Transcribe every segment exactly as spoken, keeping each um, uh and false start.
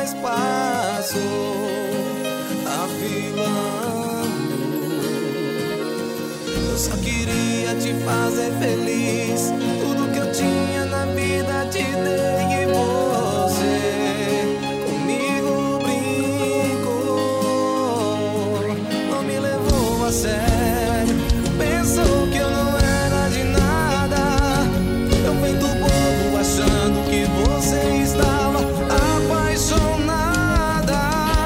mais passo afilando. Eu só queria te fazer feliz. Tudo que eu tinha na vida te dei e você comigo brincou. Não me levou a sério, pensou que eu não era de nada. Eu feito bobo achando que você estava apaixonada.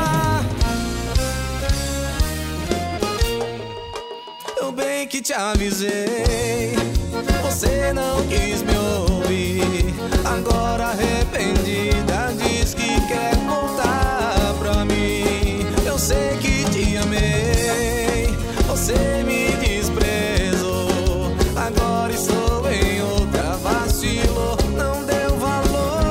Eu bem que te avisei, você não quis me ouvir. Agora arrependida diz que quer voltar pra mim. Eu sei que te amei, você me desprezou. Agora estou em outra, vacilou, não deu valor.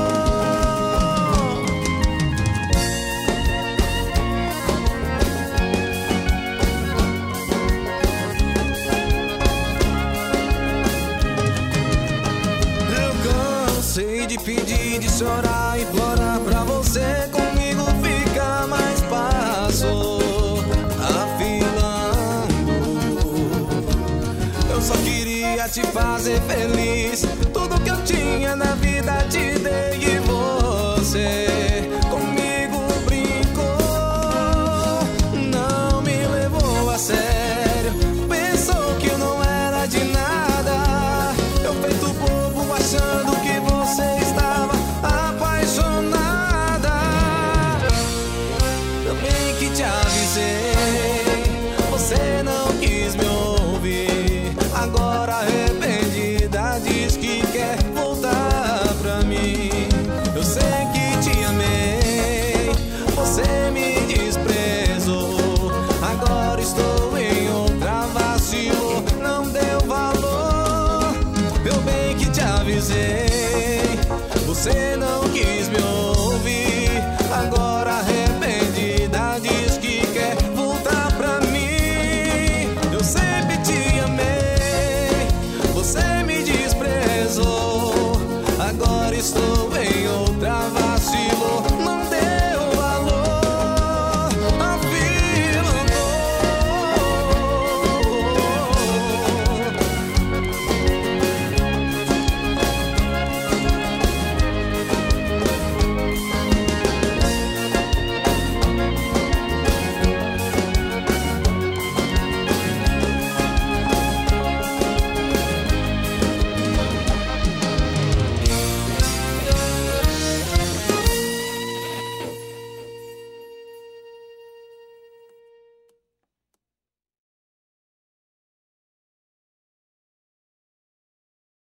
Eu cansei de pedir, de chorar, implorar pra você comigo ficar mais passo afilando. Eu só queria te fazer feliz. Tudo que eu tinha na vida te dei e você comigo brincou. Não me levou a sério, pensou que eu não era de nada. Eu feito bobo achando que você estava apaixonada. Também que te avisei, você não quis me ouvir. Agora arrependida diz que quer voltar pra mim. Eu sei que te amei, você me desprezou. Agora estou em outra, vacilou, não deu valor. Eu bem que te avisei, você não